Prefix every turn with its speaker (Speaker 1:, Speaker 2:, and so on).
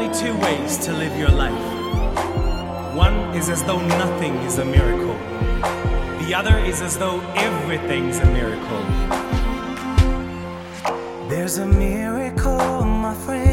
Speaker 1: only two ways to live your life. One is as though nothing is a miracle. The other is as though everything's a miracle.
Speaker 2: There's a miracle, my friend.